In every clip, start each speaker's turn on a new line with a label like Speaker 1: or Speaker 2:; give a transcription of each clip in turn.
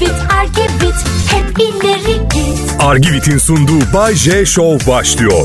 Speaker 1: Argivit, Argivit, hep ileri git.
Speaker 2: Argivit'in sunduğu Bay J Show başlıyor.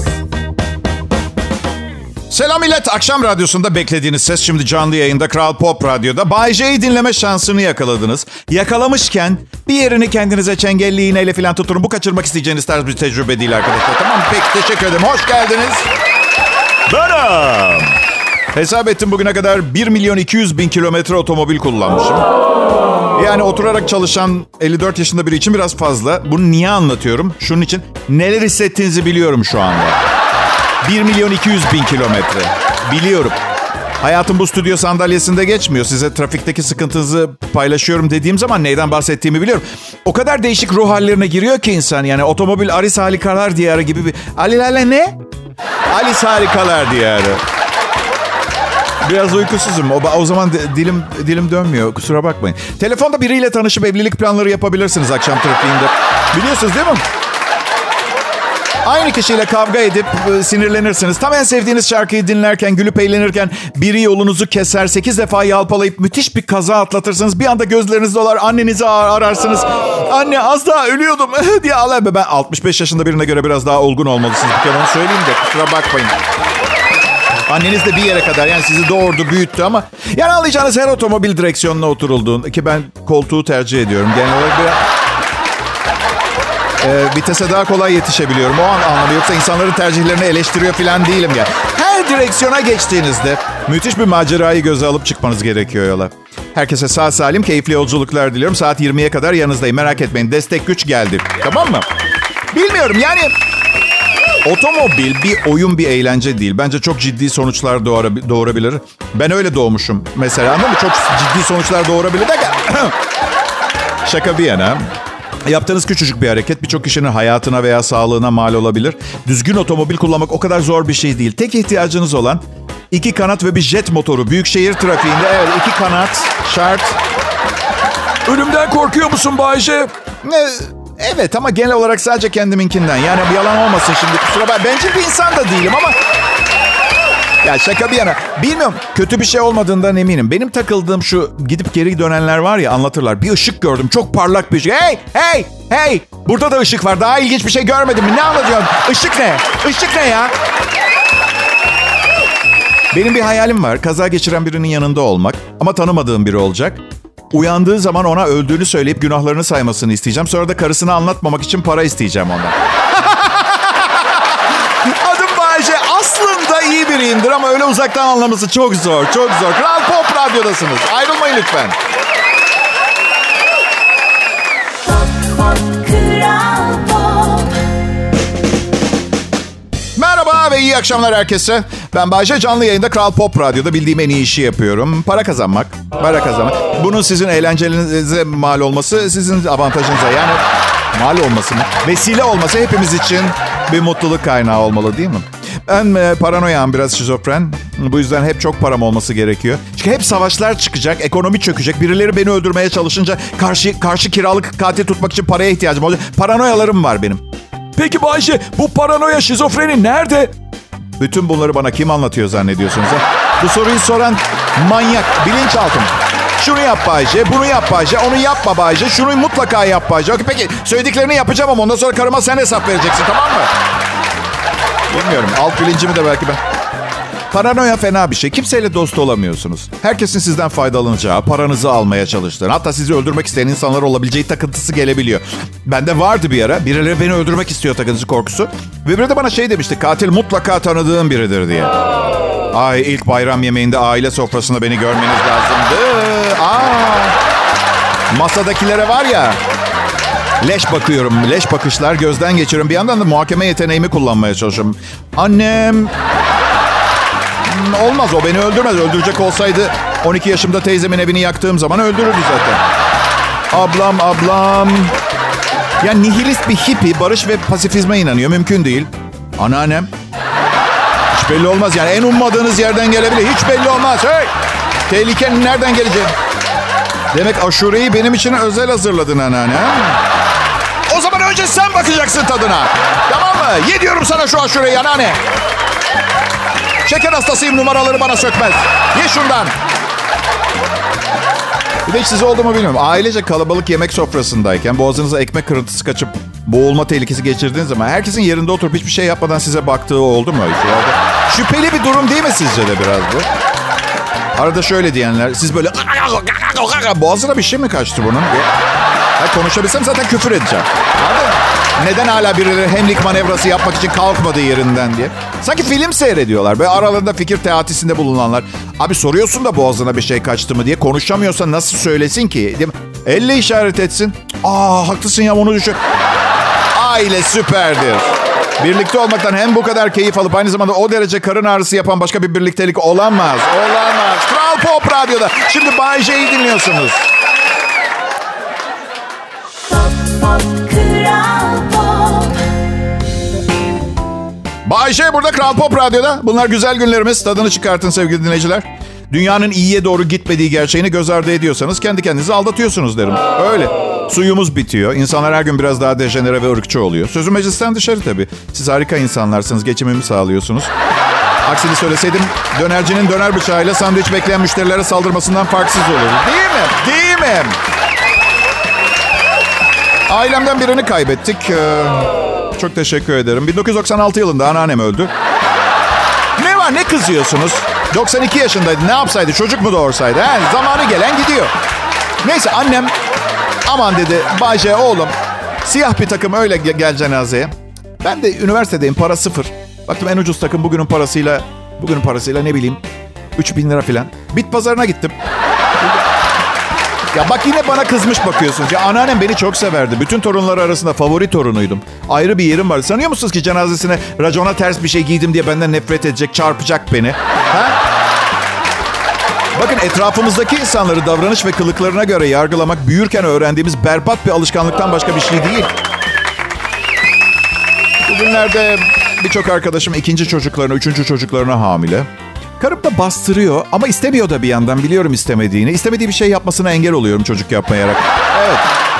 Speaker 3: Selam millet. Akşam radyosunda beklediğiniz ses şimdi canlı yayında Kral Pop Radyo'da. Bay J'yi dinleme şansını yakaladınız. Yakalamışken bir yerini kendinize çengelli iğneyle falan tutturun. Bu kaçırmak isteyeceğiniz tarz bir tecrübe değil arkadaşlar. Tamam mı? Peki, teşekkür ederim. Hoş geldiniz. Benim. Hesap ettim, bugüne kadar 1.200.000 kilometre otomobil kullanmışım. Yani oturarak çalışan 54 yaşında biri için biraz fazla. Bunu niye anlatıyorum? Şunun için, neler hissettiğinizi biliyorum şu anda. 1.200.000 kilometre. Biliyorum. Hayatım bu stüdyo sandalyesinde geçmiyor. Size trafikteki sıkıntınızı paylaşıyorum dediğim zaman neyden bahsettiğimi biliyorum. O kadar değişik ruh hallerine giriyor ki insan. Yani otomobil Alice Harikalar Diyarı gibi bir... Alice ne? Alice Harikalar Diyarı. Biraz uykusuzum. O zaman dilim dönmüyor. Kusura bakmayın. Telefonda biriyle tanışıp evlilik planları yapabilirsiniz akşam trafiğinde. Biliyorsunuz değil mi? Aynı kişiyle kavga edip sinirlenirsiniz. Tam en sevdiğiniz şarkıyı dinlerken, gülüp eğlenirken biri yolunuzu keser, 8 defa yalpalayıp müthiş bir kaza atlatırsınız. Bir anda gözleriniz dolar, annenizi ararsınız. Anne, az daha ölüyordum diye ağlar. Ben 65 yaşında birine göre biraz daha olgun olmalısınız. Bir kere onu söyleyeyim de kusura bakmayın. Anneniz de bir yere kadar, yani sizi doğurdu, büyüttü ama... Yani anlayacağınız her otomobil direksiyonuna oturulduğunda, ki ben koltuğu tercih ediyorum. Genel olarak vitese daha kolay yetişebiliyorum. O anlamda, yoksa insanların tercihlerini eleştiriyor falan değilim ya. Her direksiyona geçtiğinizde müthiş bir macerayı göze alıp çıkmanız gerekiyor yola. Herkese sağ salim, keyifli yolculuklar diliyorum. Saat 20'ye kadar yanınızdayım. Merak etmeyin, destek güç geldi. Tamam mı? Bilmiyorum yani... Otomobil bir oyun, bir eğlence değil. Bence çok ciddi sonuçlar doğurabilir. Ben öyle doğmuşum mesela, anladın mı? Çok ciddi sonuçlar doğurabilir de... Şaka bir yana... Yaptığınız küçücük bir hareket birçok kişinin hayatına veya sağlığına mal olabilir. Düzgün otomobil kullanmak o kadar zor bir şey değil. Tek ihtiyacınız olan 2 kanat ve bir jet motoru. Büyükşehir trafiğinde 2 kanat şart.
Speaker 2: Ölümden korkuyor musun Bay J?
Speaker 3: Evet, ama genel olarak sadece kendiminkinden. Yani bir yalan olmasın şimdi, kusura bakma. Bencil bir insan da değilim ama... Ya şaka bir yana. Bilmiyorum, kötü bir şey olmadığından eminim. Benim takıldığım şu, gidip geri dönenler var ya, anlatırlar. Bir ışık gördüm, çok parlak bir ışık. Hey! Burada da ışık var. Daha ilginç bir şey görmedim mi? Ne anlatıyorsun? Işık ne? Işık ne ya? Benim bir hayalim var. Kaza geçiren birinin yanında olmak. Ama tanımadığım biri olacak. Uyandığı zaman ona öldüğünü söyleyip günahlarını saymasını isteyeceğim. Sonra da karısına anlatmamak için para isteyeceğim ondan. Adım Bayce. Aslında iyi biriyimdir ama öyle uzaktan anlaması çok zor. Çok zor. Kral Pop Radyo'dasınız. Ayrılmayın lütfen. Merhaba ve iyi akşamlar herkese. Ben Bayce, canlı yayında Kral Pop Radyo'da bildiğim en iyi işi yapıyorum. Para kazanmak. Bunun sizin eğlencenize mal olması sizin avantajınıza. Yani mal olması mı? Vesile olması hepimiz için bir mutluluk kaynağı olmalı değil mi? Ben paranoyam, biraz şizofren. Bu yüzden hep çok param olması gerekiyor. Çünkü hep savaşlar çıkacak, ekonomi çökecek. Birileri beni öldürmeye çalışınca karşı kiralık katil tutmak için paraya ihtiyacım olacak. Paranoyalarım var benim.
Speaker 2: Peki Bayce, bu paranoya, şizofreni nerede?
Speaker 3: Bütün bunları bana kim anlatıyor zannediyorsunuz ha? Bu soruyu soran manyak, bilinçaltım. Şunu yap Bayce, bunu yap Bayce, onu yapma Bayce, şunu mutlaka yap Bayce. Peki söylediklerini yapacağım ama ondan sonra karıma sen hesap vereceksin, tamam mı? Bilmiyorum, alt bilincimi de belki ben... Paranoya fena bir şey. Kimseyle dost olamıyorsunuz. Herkesin sizden faydalanacağı, paranızı almaya çalıştığını, hatta sizi öldürmek isteyen insanlar olabileceği takıntısı gelebiliyor. Bende vardı bir ara. Birileri beni öldürmek istiyor takıntısı, korkusu. Ve biri de bana şey demişti. Katil mutlaka tanıdığım biridir diye. Ay, ilk bayram yemeğinde aile sofrasında beni görmeniz lazımdı. Masadakilere var ya... Leş bakıyorum. Leş bakışlar, gözden geçiriyorum. Bir yandan da muhakeme yeteneğimi kullanmaya çalışıyorum. Annem... Olmaz, o beni öldürmez. Öldürecek olsaydı 12 yaşımda teyzemin evini yaktığım zaman öldürürdü zaten. Ablam. Yani nihilist bir hippie, barış ve pasifizme inanıyor. Mümkün değil. Anneannem. Hiç belli olmaz yani. En ummadığınız yerden gelebilir. Hiç belli olmaz. Hey! Tehlikenin nereden geleceği. Demek aşureyi benim için özel hazırladın anneanne. O zaman önce sen bakacaksın tadına. Tamam mı? Ye diyorum sana şu aşureyi anneanne. Şeker hastasıyım, numaraları bana sökmez. Ye şundan. Bir de hiç siz oldu mu bilmiyorum. Ailece kalabalık yemek sofrasındayken boğazınıza ekmek kırıntısı kaçıp boğulma tehlikesi geçirdiğiniz zaman herkesin yerinde oturup hiçbir şey yapmadan size baktığı oldu mu? Şüpheli bir durum değil mi sizce de biraz bu? Arada şöyle diyenler, siz böyle boğazına bir şey mi kaçtı bunun? Hayır, konuşabilsem zaten küfür edeceğim. Anladın mı? Neden hala birileri hemlik manevrası yapmak için kalkmadı yerinden diye. Sanki film seyrediyorlar. Böyle aralarında fikir teatisinde bulunanlar. Abi soruyorsun da boğazına bir şey kaçtı mı diye. Konuşamıyorsa nasıl söylesin ki? Değil mi? Elle işaret etsin. Haklısın ya, onu düşün. Aile süperdir. Birlikte olmaktan hem bu kadar keyif alıp aynı zamanda o derece karın ağrısı yapan başka bir birliktelik olamaz. Olamaz. Kral Pop Radyo'da. Şimdi Bay J'yi dinliyorsunuz. Bay J burada, Kral Pop Radyo'da. Bunlar güzel günlerimiz. Tadını çıkartın sevgili dinleyiciler. Dünyanın iyiye doğru gitmediği gerçeğini göz ardı ediyorsanız kendi kendinizi aldatıyorsunuz derim. Öyle. Suyumuz bitiyor. İnsanlar her gün biraz daha dejenere ve ırkçı oluyor. Sözüm meclisten dışarı tabii. Siz harika insanlarsınız. Geçimimi sağlıyorsunuz. Aksini söyleseydim dönercinin döner bıçağıyla sandviç bekleyen müşterilere saldırmasından farksız olur. Değil mi? Değil mi? Ailemden birini kaybettik. Çok teşekkür ederim. 1996 yılında anneannem öldü. Ne var, ne kızıyorsunuz? 92 yaşındaydı. Ne yapsaydı? Çocuk mu doğursaydı? Zamanı gelen gidiyor. Neyse annem aman dedi, Bay J oğlum siyah bir takım öyle gel cenazeye. Ben de üniversitedeyim, para sıfır. Baktım en ucuz takım bugünün parasıyla ne bileyim 3.000 lira falan. Bit pazarına gittim. Ya bak yine bana kızmış bakıyorsunuz. Ya anneannem beni çok severdi. Bütün torunlar arasında favori torunuydum. Ayrı bir yerim var. Sanıyor musunuz ki cenazesine racona ters bir şey giydim diye benden nefret edecek, çarpacak beni? Ha? Bakın etrafımızdaki insanları davranış ve kılıklarına göre yargılamak büyürken öğrendiğimiz berbat bir alışkanlıktan başka bir şey değil. Bugünlerde birçok arkadaşım ikinci çocuklarına, üçüncü çocuklarına hamile. Karım da bastırıyor ama istemiyor da bir yandan, biliyorum istemediğini. İstemediği bir şey yapmasına engel oluyorum çocuk yapmayarak. Evet.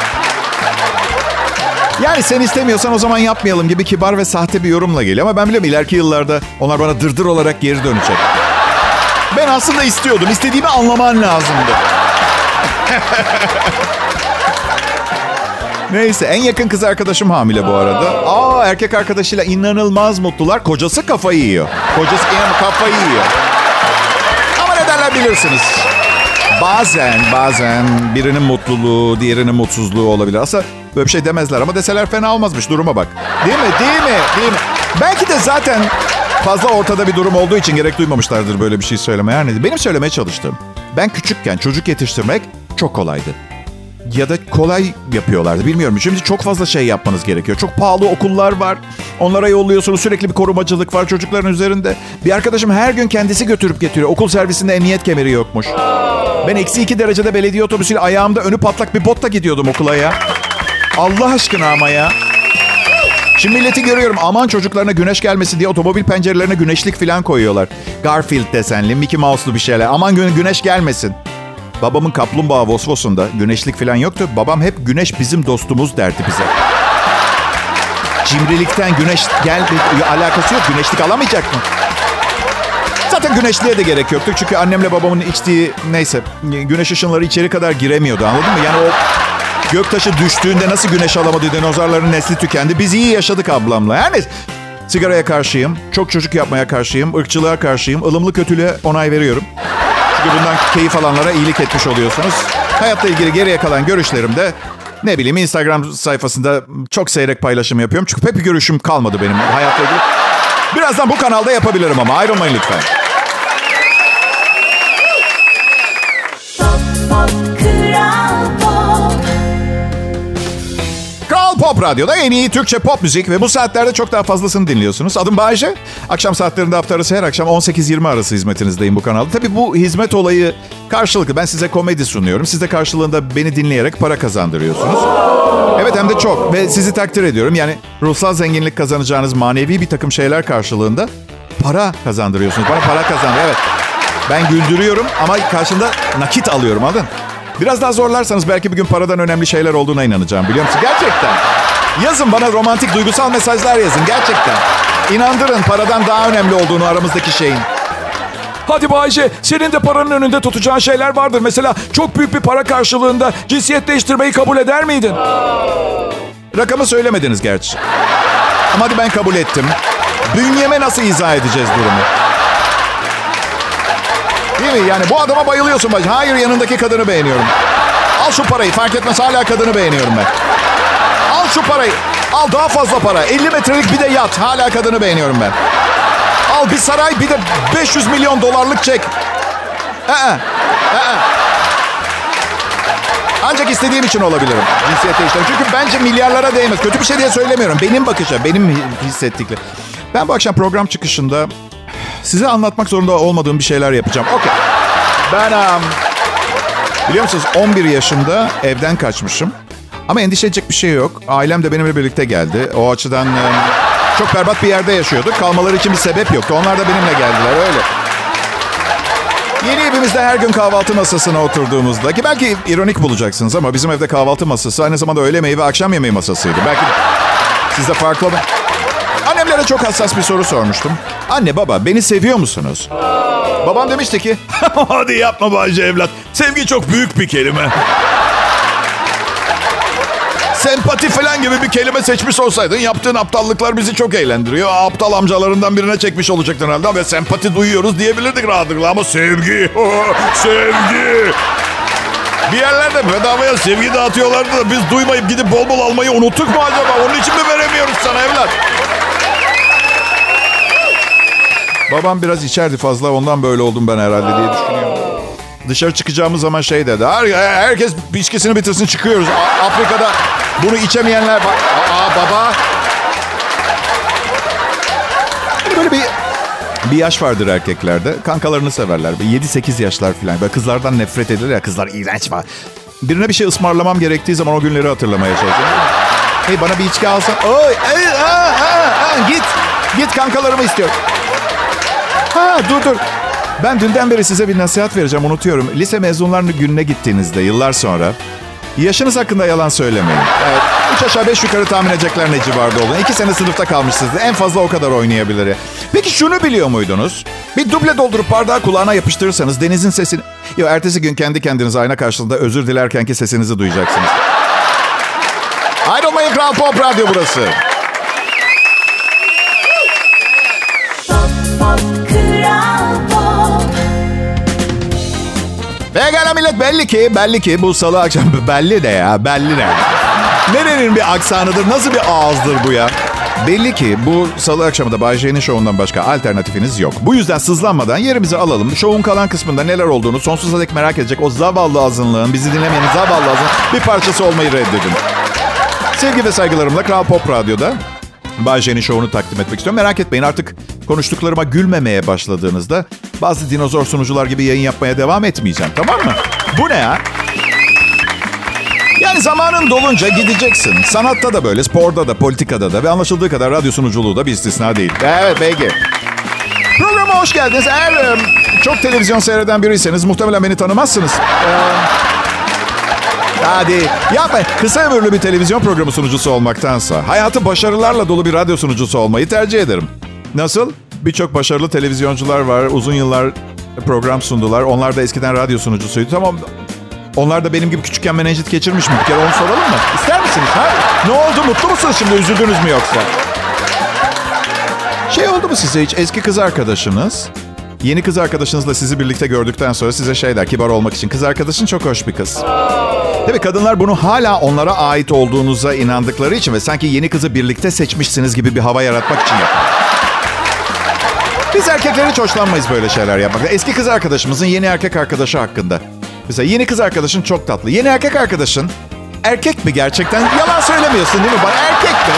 Speaker 3: Yani sen istemiyorsan o zaman yapmayalım gibi kibar ve sahte bir yorumla geliyor. Ama ben biliyorum ileriki yıllarda onlar bana dırdır olarak geri dönecek. Ben aslında istiyordum. İstediğimi anlaman lazımdı. Neyse, en yakın kız arkadaşım hamile bu arada. Erkek arkadaşıyla inanılmaz mutlular. Kocası kafayı yiyor. Kafayı yiyor. Ama ne derler bilirsiniz. Bazen birinin mutluluğu, diğerinin mutsuzluğu olabilir. Aslında böyle bir şey demezler ama deseler fena olmazmış. Duruma bak. Değil mi? Belki de zaten fazla ortada bir durum olduğu için gerek duymamışlardır böyle bir şey söylemeye. Yani benim söylemeye çalıştığım, ben küçükken çocuk yetiştirmek çok kolaydı. Ya da kolay yapıyorlardı, bilmiyorum. Şimdi çok fazla şey yapmanız gerekiyor. Çok pahalı okullar var. Onlara yolluyorsunuz. Sürekli bir korumacılık var çocukların üzerinde. Bir arkadaşım her gün kendisi götürüp getiriyor. Okul servisinde emniyet kemeri yokmuş. Ben -2 derecede belediye otobüsüyle ayağımda önü patlak bir botla gidiyordum okula ya. Allah aşkına ama ya. Şimdi milleti görüyorum. Aman çocuklarına güneş gelmesin diye otomobil pencerelerine güneşlik falan koyuyorlar. Garfield desenli, Mickey Mouse'lu bir şeyler. Aman güneş gelmesin. Babamın kaplumbağa Vosvos'unda güneşlik falan yoktu. Babam hep güneş bizim dostumuz derdi bize. Cimrilikten güneş alakası yok. Güneşlik alamayacak mı? Zaten güneşliğe de gerek yoktu. Çünkü annemle babamın içtiği güneş ışınları içeri kadar giremiyordu, anladın mı? Yani o göktaşı düştüğünde nasıl güneş alamadı, dinozorların nesli tükendi. Biz iyi yaşadık ablamla. Yani sigaraya karşıyım. Çok çocuk yapmaya karşıyım. Irkçılığa karşıyım. Ilımlı kötülüğe onay veriyorum. Çünkü bundan keyif alanlara iyilik etmiş oluyorsunuz. Hayatla ilgili geriye kalan görüşlerimde ne bileyim Instagram sayfasında çok seyrek paylaşım yapıyorum. Çünkü pek bir görüşüm kalmadı benim hayatla ilgili. Birazdan bu kanalda yapabilirim ama ayrılmayın lütfen. Kral Pop Radyo'da en iyi Türkçe pop müzik ve bu saatlerde çok daha fazlasını dinliyorsunuz. Adım Bay J. Akşam saatlerinde hafta arası her akşam 18-20 arası hizmetinizdeyim bu kanalda. Tabii bu hizmet olayı karşılıklı. Ben size komedi sunuyorum. Siz de karşılığında beni dinleyerek para kazandırıyorsunuz. Evet, hem de çok. Ve sizi takdir ediyorum. Yani ruhsal zenginlik kazanacağınız manevi bir takım şeyler karşılığında para kazandırıyorsunuz. Bana para kazandırıyor. Evet. Ben güldürüyorum ama karşında nakit alıyorum, anladın? Biraz daha zorlarsanız belki bir gün paradan önemli şeyler olduğuna inanacağım, biliyor musun? Gerçekten. Yazın bana romantik, duygusal mesajlar yazın. Gerçekten. İnandırın paradan daha önemli olduğunu aramızdaki şeyin.
Speaker 2: Hadi Bayce, senin de paranın önünde tutacağın şeyler vardır. Mesela çok büyük bir para karşılığında cinsiyet değiştirmeyi kabul eder miydin?
Speaker 3: Rakamı söylemediniz gerçi. Ama hadi ben kabul ettim. Bünyeme nasıl izah edeceğiz durumu? Değil mi? Yani bu adama bayılıyorsun bacım. Hayır, yanındaki kadını beğeniyorum. Al şu parayı, fark etmez, hala kadını beğeniyorum ben. Al şu parayı. Al daha fazla para. 50 metrelik bir de yat. Hala kadını beğeniyorum ben. Al bir saray, bir de 500 milyon dolarlık çek. Ancak istediğim için olabilirim. Cinsiyet değiştirmek. Çünkü bence milyarlara değmez. Kötü bir şey diye söylemiyorum. Benim bakışa, benim hissettiklerim. Ben bu akşam program çıkışında size anlatmak zorunda olmadığım bir şeyler yapacağım. Okey. Ben biliyor musunuz 11 yaşımda evden kaçmışım. Ama endişe edecek bir şey yok. Ailem de benimle birlikte geldi. O açıdan çok berbat bir yerde yaşıyorduk. Kalmaları için bir sebep yoktu. Onlar da benimle geldiler, öyle. Yeni evimizde her gün kahvaltı masasına oturduğumuzda, ki belki ironik bulacaksınız ama bizim evde kahvaltı masası aynı zamanda öğle yemeği ve akşam yemeği masasıydı. Belki sizde farklı mı? Annemlere çok hassas bir soru sormuştum. Anne, baba, beni seviyor musunuz? Babam demişti ki
Speaker 2: Hadi yapma Bayce evlat. Sevgi çok büyük bir kelime.
Speaker 3: sempati falan gibi bir kelime seçmiş olsaydın yaptığın aptallıklar bizi çok eğlendiriyor. Aptal amcalarından birine çekmiş olacaktın herhalde ve sempati duyuyoruz diyebilirdik rahatlıkla ama sevgi, sevgi. Bir yerlerde bedavaya sevgi dağıtıyorlardı da biz duymayıp gidip bol bol almayı unuttuk mu acaba? Onun için mi veremiyoruz sana evlat? Babam biraz içerdi fazla, ondan böyle oldum ben herhalde diye düşünüyorum. Dışarı çıkacağımız zaman şey dedi. Herkes içkisini bitirsin, çıkıyoruz. Afrika'da bunu içemeyenler var. Baba. Böyle bir yaş vardır erkeklerde. Kankalarını severler. 7-8 yaşlar falan. Böyle kızlardan nefret edilir ya. Kızlar iğrenç var. Birine bir şey ısmarlamam gerektiği zaman o günleri hatırlamaya çalışıyorum. Hey, bana bir içki alsan. Git kankalarımı istiyorum. Dur. Ben dünden beri size bir nasihat vereceğim, unutuyorum. Lise mezunlarının gününe gittiğinizde yıllar sonra yaşınız hakkında yalan söylemeyin. Evet, 3 aşağı 5 yukarı tahmin edecekler ne civarda olduğunu. 2 sene sınıfta kalmışsınız. En fazla o kadar oynayabilir. Peki şunu biliyor muydunuz? Bir duble doldurup bardağı kulağına yapıştırırsanız denizin sesini... ertesi gün kendi kendinize ayna karşılığında özür dilerkenki sesinizi duyacaksınız. Ayrılmayın, Kral Pop Radyo burası. Pekala millet, belli ki bu salı akşam belli ne? Nerenin bir aksanıdır, nasıl bir ağızdır bu ya? Belli ki bu salı akşamı da Bay J'nin şovundan başka alternatifiniz yok. Bu yüzden sızlanmadan yerimizi alalım. Şovun kalan kısmında neler olduğunu sonsuza dek merak edecek o zavallı azınlığın, bizi dinlemeyen zavallı azınlığın bir parçası olmayı reddedin. Sevgi ve saygılarımla Kral Pop Radyo'da Bay J'nin şovunu takdim etmek istiyorum. Merak etmeyin, artık konuştuklarıma gülmemeye başladığınızda bazı dinozor sunucular gibi yayın yapmaya devam etmeyeceğim, tamam mı? Bu ne ya? Yani zamanın dolunca gideceksin. Sanatta da böyle, sporda da, politikada da ve anlaşıldığı kadar radyo sunuculuğu da bir istisna değil. Evet, peki. Programa hoş geldiniz. Eğer çok televizyon seyreden biriyseniz muhtemelen beni tanımazsınız. Hadi yapma. Kısa ömürlü bir televizyon programı sunucusu olmaktansa hayatı başarılarla dolu bir radyo sunucusu olmayı tercih ederim. Nasıl? Birçok başarılı televizyoncular var. Uzun yıllar program sundular. Onlar da eskiden radyo sunucusuydu. Tamam. Onlar da benim gibi küçükken menenjit geçirmiş mi? Bir kere onu soralım mı? İster misiniz? Ha? Ne oldu? Mutlu musunuz şimdi? Üzüldünüz mü yoksa? Şey oldu mu size hiç? Eski kız arkadaşınız, yeni kız arkadaşınızla sizi birlikte gördükten sonra size şey der, kibar olmak için. Kız arkadaşın çok hoş bir kız. Tabii kadınlar bunu hala onlara ait olduğunuza inandıkları için ve sanki yeni kızı birlikte seçmişsiniz gibi bir hava yaratmak için yapar. Biz erkekler hiç hoşlanmayız böyle şeyler yapmakta. Eski kız arkadaşımızın yeni erkek arkadaşı hakkında. Mesela yeni kız arkadaşın çok tatlı. Yeni erkek arkadaşın erkek mi gerçekten? Yalan söylemiyorsun değil mi? Bana erkek mi?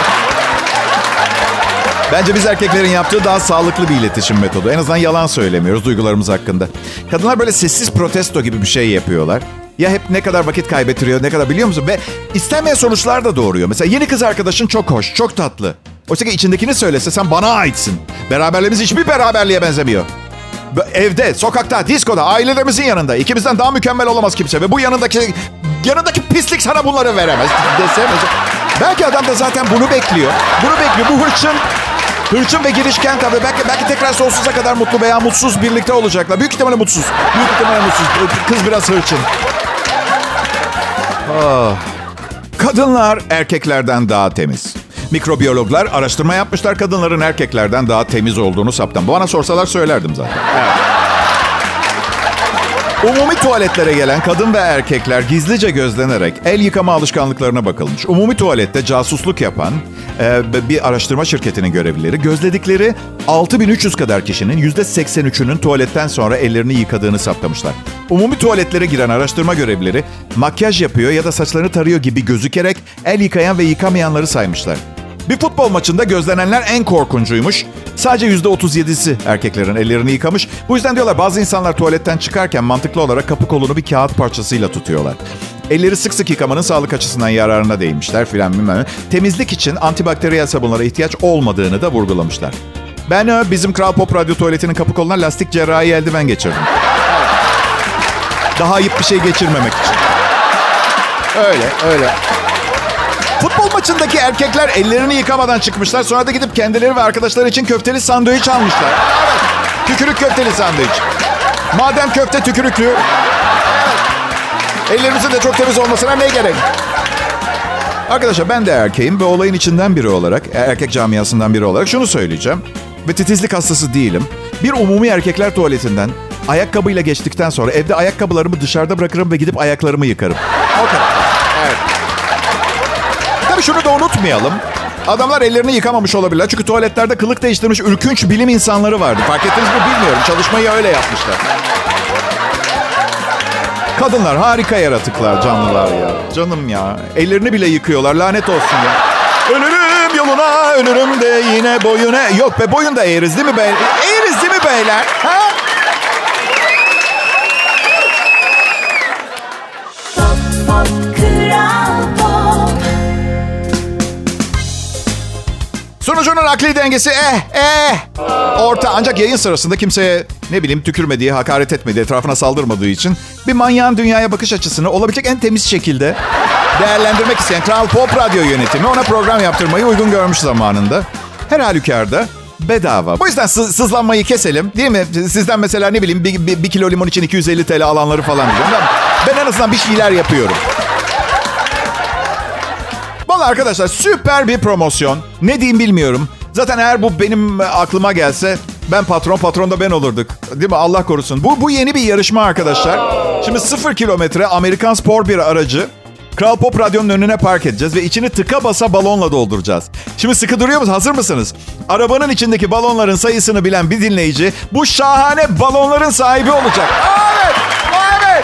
Speaker 3: Bence biz erkeklerin yaptığı daha sağlıklı bir iletişim metodu. En azından yalan söylemiyoruz duygularımız hakkında. Kadınlar böyle sessiz protesto gibi bir şey yapıyorlar. Ya hep ne kadar vakit kaybettiriyor, ne kadar biliyor musun? Ve istenmeyen sonuçlar da doğuruyor. Mesela yeni kız arkadaşın çok hoş, çok tatlı. Oysa ki içindekini söylese sen bana aitsin. Beraberliğimiz hiçbir beraberliğe benzemiyor. Evde, sokakta, diskoda, ailelerimizin yanında. İkimizden daha mükemmel olamaz kimse. Ve bu yanındaki pislik sana bunları veremez. Desem, belki adam da zaten bunu bekliyor. Bu hırçın Hırçın ve girişken tabii. Belki tekrar sonsuza kadar mutlu veya mutsuz birlikte olacaklar. Büyük ihtimalle mutsuz. Büyük ihtimalle mutsuz. Kız biraz hırçın. Oh. Kadınlar erkeklerden daha temiz. Mikrobiyologlar araştırma yapmışlar. Kadınların erkeklerden daha temiz olduğunu saptan. Bana sorsalar söylerdim zaten. Evet. Umumi tuvaletlere gelen kadın ve erkekler gizlice gözlenerek el yıkama alışkanlıklarına bakılmış. Umumi tuvalette casusluk yapan bir araştırma şirketinin görevlileri gözledikleri 6.300 kadar kişinin %83'ünün tuvaletten sonra ellerini yıkadığını saptamışlar. Umumi tuvaletlere giren araştırma görevlileri makyaj yapıyor ya da saçlarını tarıyor gibi gözükerek el yıkayan ve yıkamayanları saymışlar. Bir futbol maçında gözlenenler en korkuncuymuş. Sadece %37'si erkeklerin ellerini yıkamış. Bu yüzden diyorlar bazı insanlar tuvaletten çıkarken mantıklı olarak kapı kolunu bir kağıt parçasıyla tutuyorlar. Elleri sık sık yıkamanın sağlık açısından yararına değinmişler filan bilmem. Temizlik için antibakteriyel sabunlara ihtiyaç olmadığını da vurgulamışlar. Ben bizim Kral Pop Radyo tuvaletinin kapı koluna lastik cerrahi eldiven geçirdim. Daha ayıp bir şey geçirmemek için. Öyle. Futbol maçındaki erkekler ellerini yıkamadan çıkmışlar. Sonra da gidip kendileri ve arkadaşları için köfteli sandviç almışlar. Evet. Tükürük köfteli sandviç. Madem köfte tükürüklü. Evet. Ellerimizin de çok temiz olmasına ne gerek? Arkadaşlar ben de erkeğim ve olayın içinden biri olarak, erkek camiasından biri olarak şunu söyleyeceğim. Ve titizlik hastası değilim. Bir umumi erkekler tuvaletinden ayakkabıyla geçtikten sonra evde ayakkabılarımı dışarıda bırakırım ve gidip ayaklarımı yıkarım. O kadar. Evet. Tabii şunu da unutmayalım. Adamlar ellerini yıkamamış olabilirler. Çünkü tuvaletlerde kılık değiştirmiş ürkünç bilim insanları vardı. Fark ettiniz mi bilmiyorum. Çalışmayı öyle yapmışlar. Kadınlar harika yaratıklar, canlılar ya. Canım ya. Ellerini bile yıkıyorlar. Lanet olsun ya. Ölürüm yoluna, ölürüm de yine boyuna. Yok be boyun da eğeriz değil mi beyler? Eğeriz değil mi beyler? Ha? Sunucunun akli dengesi orta. Ancak yayın sırasında kimseye ne bileyim tükürmediği, hakaret etmediği, etrafına saldırmadığı için bir manyağın dünyaya bakış açısını olabilecek en temiz şekilde değerlendirmek isteyen Kral Pop Radyo yönetimi ona program yaptırmayı uygun görmüş zamanında. Her halükarda bedava. Bu yüzden sızlanmayı keselim değil mi? Sizden mesela ne bileyim bir kilo limon için 250 TL alanları falan diyeceğim. Ben en azından bir şeyler yapıyorum. Vallahi arkadaşlar süper bir promosyon. Ne diyeyim bilmiyorum. Zaten eğer bu benim aklıma gelse ben patron da ben olurduk. Değil mi? Allah korusun. Bu yeni bir yarışma arkadaşlar. Şimdi 0 kilometre Amerikan spor bir aracı Kral Pop Radyo'nun önüne park edeceğiz ve içini tıka basa balonla dolduracağız. Şimdi sıkı duruyor musunuz? Hazır mısınız? Arabanın içindeki balonların sayısını bilen bir dinleyici bu şahane balonların sahibi olacak. Evet! Evet!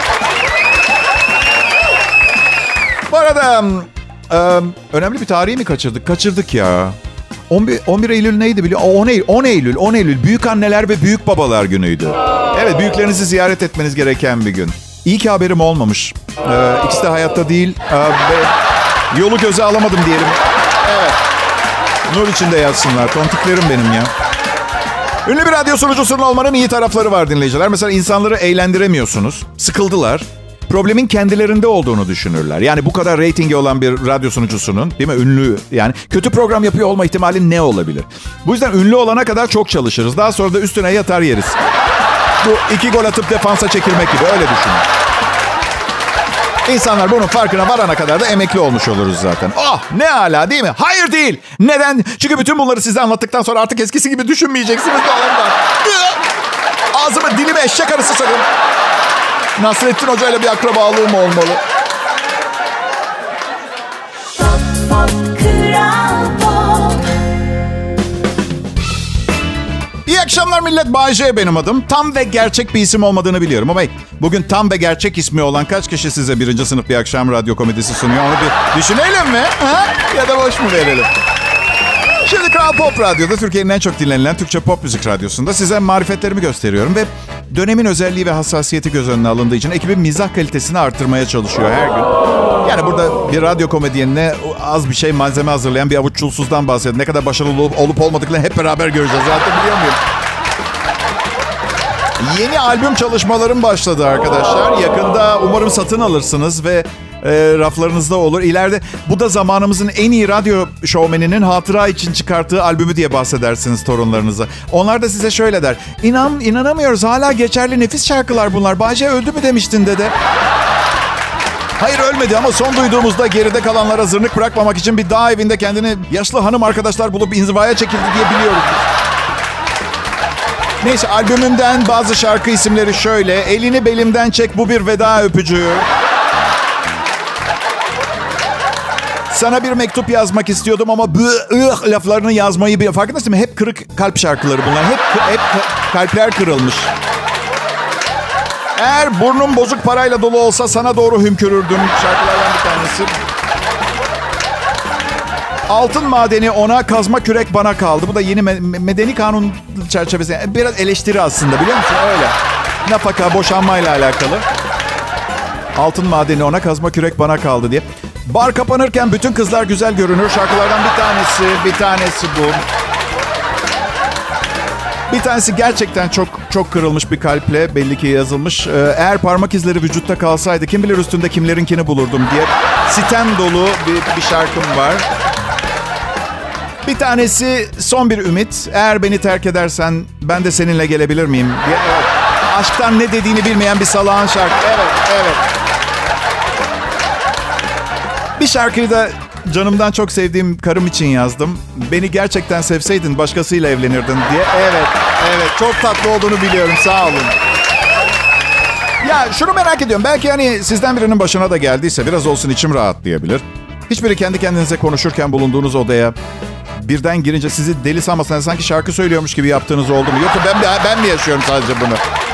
Speaker 3: Bu arada önemli bir tarihi mi kaçırdık? Kaçırdık ya. 11 Eylül neydi biliyor musun? 10 Eylül. Büyük anneler ve büyük babalar günüydü. Evet, büyüklerinizi ziyaret etmeniz gereken bir gün. İyi ki haberim olmamış. İkisi de hayatta değil. Yolu göze alamadım diyelim. Evet. Nur içinde yatsınlar. Tontiklerim benim ya. Ünlü bir radyo sunucusunun olmanın iyi tarafları var dinleyiciler. Mesela insanları eğlendiremiyorsunuz. Sıkıldılar. Problemin kendilerinde olduğunu düşünürler. Yani bu kadar reytingi olan bir radyo sunucusunun, değil mi? Ünlü, yani kötü program yapıyor olma ihtimali ne olabilir? Bu yüzden ünlü olana kadar çok çalışırız. Daha sonra da üstüne yatar yeriz. Bu 2 gol atıp defansa çekilmek gibi, öyle düşünün. İnsanlar bunun farkına varana kadar da emekli olmuş oluruz zaten. Oh ne âlâ değil mi? Hayır değil. Neden? Çünkü bütün bunları size anlattıktan sonra artık eskisi gibi düşünmeyeceksiniz de ondan. Ağzıma dilime eşek arısı sakın. Nasrettin Hoca ile bir akrabalığım olmalı. İyi akşamlar millet. Bay J benim adım. Tam ve gerçek bir isim olmadığını biliyorum ama bugün tam ve gerçek ismi olan kaç kişi size 1. sınıf bir akşam radyo komedisi sunuyor? Onu bir düşünelim mi? Ha? Ya da boş mu verelim? Şimdi Kral Pop Radyo'da, Türkiye'nin en çok dinlenilen Türkçe pop müzik radyosunda size marifetlerimi gösteriyorum ve dönemin özelliği ve hassasiyeti göz önüne alındığı için ekibin mizah kalitesini arttırmaya çalışıyor her gün. Yani burada bir radyo komedyenine az bir şey malzeme hazırlayan bir avuç çulsuzdan bahsediyorum. Ne kadar başarılı olup olmadıklarını hep beraber göreceğiz. Zaten biliyor muyum? Yeni albüm çalışmalarım başladı arkadaşlar. Yakında umarım satın alırsınız ve raflarınızda olur. İleride bu da zamanımızın en iyi radyo şovmeninin hatıra için çıkarttığı albümü diye bahsedersiniz torunlarınıza. Onlar da size şöyle der. İnanamıyoruz, hala geçerli nefis şarkılar bunlar. Bahçe öldü mü demiştin dede. Hayır, ölmedi ama son duyduğumuzda geride kalanlara zırnık bırakmamak için bir dağ evinde kendini yaşlı hanım arkadaşlar bulup inzivaya çekildi diye biliyoruz. Neyse, albümümden bazı şarkı isimleri şöyle. Elini belimden çek, bu bir veda öpücüğü. Sana bir mektup yazmak istiyordum ama laflarını yazmayı farkındasın mı? Hep kırık kalp şarkıları bunlar. Hep kalpler kırılmış. Eğer burnum bozuk parayla dolu olsa sana doğru hümkürürdüm. Şarkılardan bir tanesi. Altın madeni ona, kazma kürek bana kaldı. Bu da yeni medeni kanun çerçevesinde. Biraz eleştiri aslında, biliyor musun? Öyle. Nafaka, boşanmayla alakalı. Altın madeni ona, kazma kürek bana kaldı diye. Bar kapanırken bütün kızlar güzel görünür. Şarkılardan bir tanesi bu. Bir tanesi gerçekten çok kırılmış bir kalple belli ki yazılmış. Eğer parmak izleri vücutta kalsaydı kim bilir üstünde kimlerinkini bulurdum diye. Sitem dolu bir şarkım var. Bir tanesi son bir ümit. Eğer beni terk edersen ben de seninle gelebilir miyim diye. Evet. Aşktan ne dediğini bilmeyen bir salağın şarkı. Evet. Bir şarkıyı da canımdan çok sevdiğim karım için yazdım. Beni gerçekten sevseydin başkasıyla evlenirdin diye. Evet. Çok tatlı olduğunu biliyorum. Sağ olun. Ya şunu merak ediyorum. Belki hani sizden birinin başına da geldiyse biraz olsun içim rahatlayabilir. Hiçbiri kendi kendinize konuşurken bulunduğunuz odaya birden girince sizi deli sanmasın, sanki şarkı söylüyormuş gibi yaptığınız oldu mu? Yoksa ben mi yaşıyorum sadece bunu?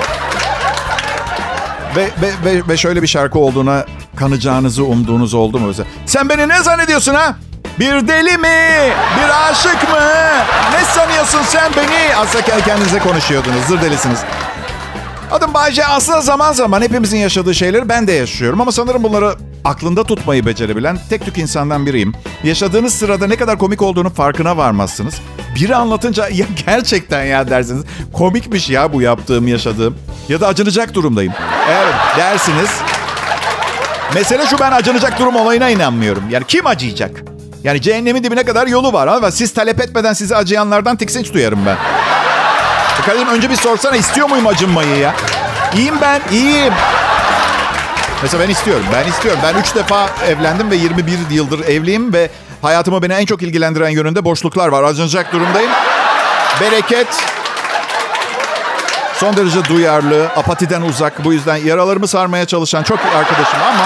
Speaker 3: Ve şöyle bir şarkı olduğuna kanacağınızı umduğunuz oldu mu? Sen beni ne zannediyorsun ha? Bir deli mi? Bir aşık mı? Ne sanıyorsun sen beni? Aslında kendinize konuşuyordunuz. Zır delisiniz. Adım Bayce. Aslında zaman zaman hepimizin yaşadığı şeyleri ben de yaşıyorum. Ama sanırım bunları aklında tutmayı becerebilen tek tük insandan biriyim. Yaşadığınız sırada ne kadar komik olduğunu farkına varmazsınız. Biri anlatınca ya gerçekten ya dersiniz. Komikmiş ya bu yaptığım, yaşadığım. Ya da acınacak durumdayım. Evet dersiniz. Mesele şu, ben acınacak durum olayına inanmıyorum. Yani kim acıyacak? Yani cehennemin dibine kadar yolu var. Ama siz talep etmeden size acıyanlardan tiksinç duyarım ben. Kardeşim önce bir sorsana, istiyor muyum acınmayı ya? İyiyim ben, iyiyim. Mesela ben istiyorum. Ben 3 defa evlendim ve 21 yıldır evliyim ve hayatımı beni en çok ilgilendiren yönünde boşluklar var. Acınacak durumdayım. Bereket. Son derece duyarlı, apatiden uzak. Bu yüzden yaralarımı sarmaya çalışan çok arkadaşım ama...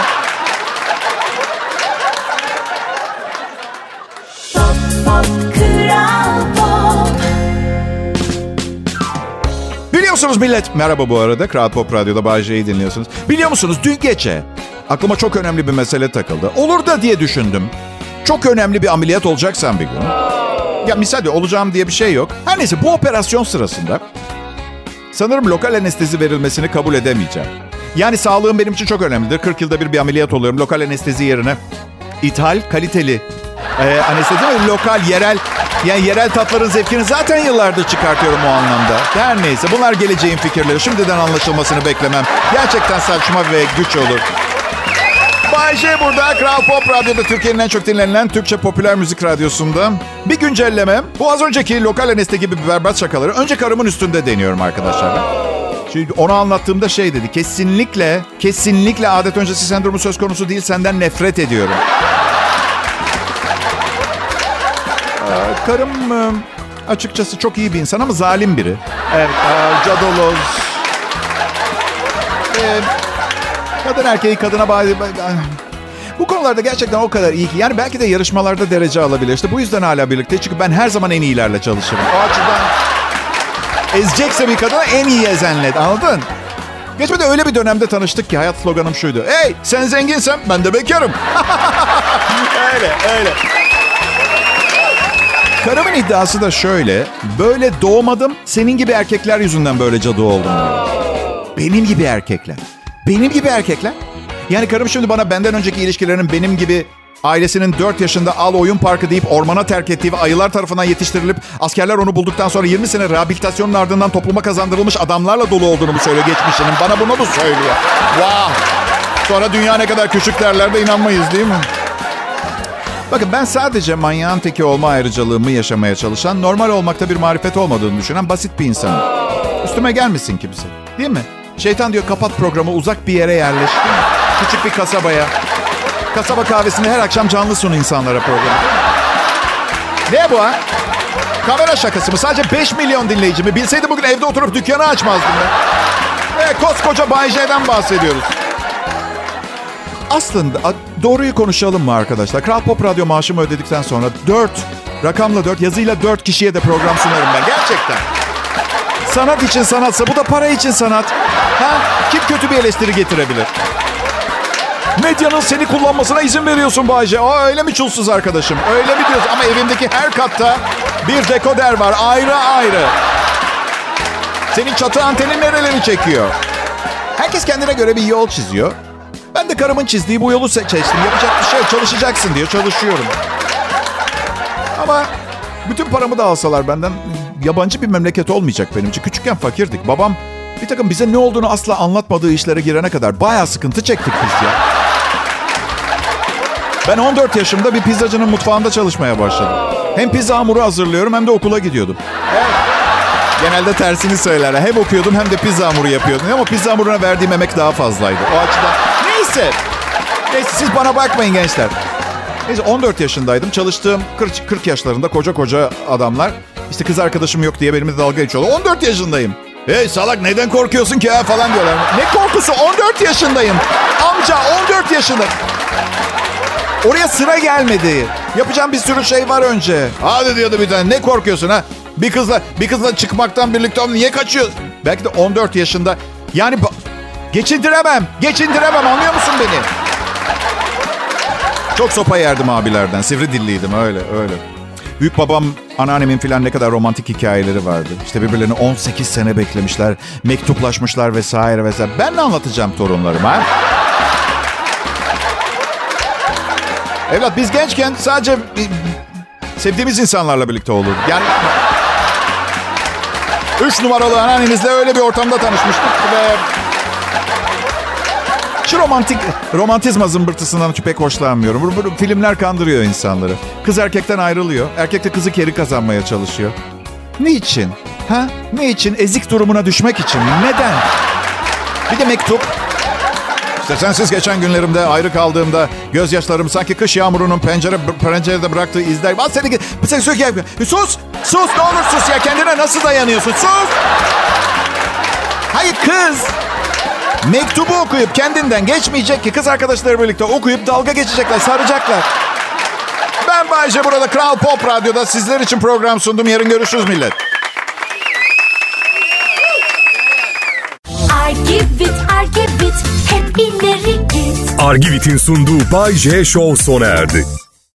Speaker 3: Biliyorsunuz millet... Merhaba bu arada. Kral Pop Radyo'da Bay J'yi dinliyorsunuz. Biliyor musunuz dün gece aklıma çok önemli bir mesele takıldı. Olur da diye düşündüm. Çok önemli bir ameliyat olacaksan bir gün. Ya misal olacağım diye bir şey yok. Her neyse, bu operasyon sırasında sanırım lokal anestezi verilmesini kabul edemeyeceğim. Yani sağlığım benim için çok önemlidir. 40 yılda bir ameliyat oluyorum. Lokal anestezi yerine ithal, kaliteli anestezi ve lokal, yerel... Yani yerel tatların zevkini zaten yıllardır çıkartıyorum o anlamda. Her neyse, bunlar geleceğin fikirleri. Şimdiden anlaşılmasını beklemem gerçekten saçma ve güç olur. Bay J burada. Kral Pop Radyo'da, Türkiye'nin en çok dinlenilen Türkçe popüler müzik radyosunda. Bir güncelleme. Bu az önceki lokal anestezi gibi bir berbat şakaları önce karımın üstünde deniyorum arkadaşlar. Çünkü ona anlattığımda şey dedi. Kesinlikle adet öncesi sendromu söz konusu değil. Senden nefret ediyorum. Karım açıkçası çok iyi bir insan ama zalim biri. Evet, cadaloz. Kadın erkeği kadına bağlı. Bu konularda gerçekten o kadar iyi ki. Yani belki de yarışmalarda derece alabilir. İşte bu yüzden hala birlikte. Çünkü ben her zaman en iyilerle çalışırım. O açıdan ezecekse bir kadına en iyi ezenle. Anladın? Geçmedi öyle bir dönemde tanıştık ki hayat sloganım şuydu. Hey, sen zenginsen ben de bekarım. öyle. Karımın iddiası da şöyle. Böyle doğmadım, senin gibi erkekler yüzünden böyle cadı oldum. Benim gibi erkekler. Yani karım şimdi bana benden önceki ilişkilerinin benim gibi ailesinin 4 yaşında al oyun parkı deyip ormana terk ettiği ve ayılar tarafından yetiştirilip askerler onu bulduktan sonra 20 sene rehabilitasyonun ardından topluma kazandırılmış adamlarla dolu olduğunu mu söylüyor geçmişinin? Bana bunu mu söylüyor? Wow. Sonra dünya ne kadar küçük derler de inanmayız değil mi? Bakın ben sadece manyağın teki olma ayrıcalığımı yaşamaya çalışan, normal olmakta bir marifet olmadığını düşünen basit bir insanım. Üstüme gelmesin kimse. Değil mi? Şeytan diyor kapat programı, uzak bir yere yerleş. Küçük bir kasabaya. Kasaba kahvesinde her akşam canlı sunu insanlara programı. Ne bu ha? Kamera şakası mı? Sadece 5 milyon dinleyici mi? Bilseydim bugün evde oturup dükkanı açmazdım ben. Koskoca Bay J'den bahsediyoruz. Aslında doğruyu konuşalım mı arkadaşlar? Kral Pop Radyo maaşımı ödedikten sonra 4, rakamla 4, yazıyla 4 kişiye de program sunarım ben. Gerçekten. Sanat için sanatsa bu da para için sanat. Ha? Kim kötü bir eleştiri getirebilir?
Speaker 2: Medyanın seni kullanmasına izin veriyorsun Bay J.
Speaker 3: Öyle mi çulsuz arkadaşım? Öyle mi diyorsun? Ama evimdeki her katta bir dekoder var. Ayrı ayrı. Senin çatı antenin nereleri çekiyor? Herkes kendine göre bir yol çiziyor. Ben de karımın çizdiği bu yolu seçtim. Yapacak bir şey yok. Çalışacaksın diyor. Çalışıyorum. Ama bütün paramı da alsalar benden, yabancı bir memleket olmayacak benim için. Küçükken fakirdik. Babam bir takım bize ne olduğunu asla anlatmadığı işlere girene kadar bayağı sıkıntı çektik biz ya. Ben 14 yaşımda bir pizzacının mutfağında çalışmaya başladım. Hem pizza hamuru hazırlıyorum hem de okula gidiyordum. Evet. Genelde tersini söylerler. Hem okuyordum hem de pizza hamuru yapıyordum. Ama pizza hamuruna verdiğim emek daha fazlaydı. O açıdan. Neyse siz bana bakmayın gençler. Neyse 14 yaşındaydım. Çalıştığım 40 yaşlarında koca adamlar. İşte kız arkadaşım yok diye benimle dalga geçiyorlar. 14 yaşındayım. Hey salak neden korkuyorsun ki ya falan diyorlar. Ne korkusu? 14 yaşındayım. Amca 14 yaşında. Oraya sıra gelmedi. Yapacağım bir sürü şey var önce. Hadi diyordu bir tane. Ne korkuyorsun ha? Bir kızla çıkmaktan birlikte niye kaçıyor? Belki de 14 yaşında. Yani geçindiremem anlıyor musun beni? Çok sopa yerdim abilerden. Sivri dilliydim öyle. Büyük babam, anneannemin filan ne kadar romantik hikayeleri vardı. İşte birbirlerini 18 sene beklemişler, mektuplaşmışlar vesaire. Ben ne anlatacağım torunlarıma? Ha? Evlat biz gençken sadece sevdiğimiz insanlarla birlikte olurduk. Yani 3 numaralı anneannenizle öyle bir ortamda tanışmıştık ve şu romantizma zımbırtısından pek hoşlanmıyorum. Bu filmler kandırıyor insanları. Kız erkekten ayrılıyor. Erkek de kızı geri kazanmaya çalışıyor. Niçin? Ha? Ne için? Ezik durumuna düşmek için. Neden? Bir de mektup. İşte sensiz geçen günlerimde ayrı kaldığımda gözyaşlarım sanki kış yağmurunun pencerede bıraktığı izler. Sus ne olur sus ya, kendine nasıl dayanıyorsun? Sus! Hayır kız. Mektubu okuyup kendinden geçmeyecek ki, kız arkadaşları birlikte okuyup dalga geçecekler, saracaklar. Ben Bay J, burada Kral Pop Radyo'da sizler için program sundum. Yarın görüşürüz millet.
Speaker 1: Argivit hep ileri git.
Speaker 4: Argivit'in sunduğu Bay J Show sona erdi.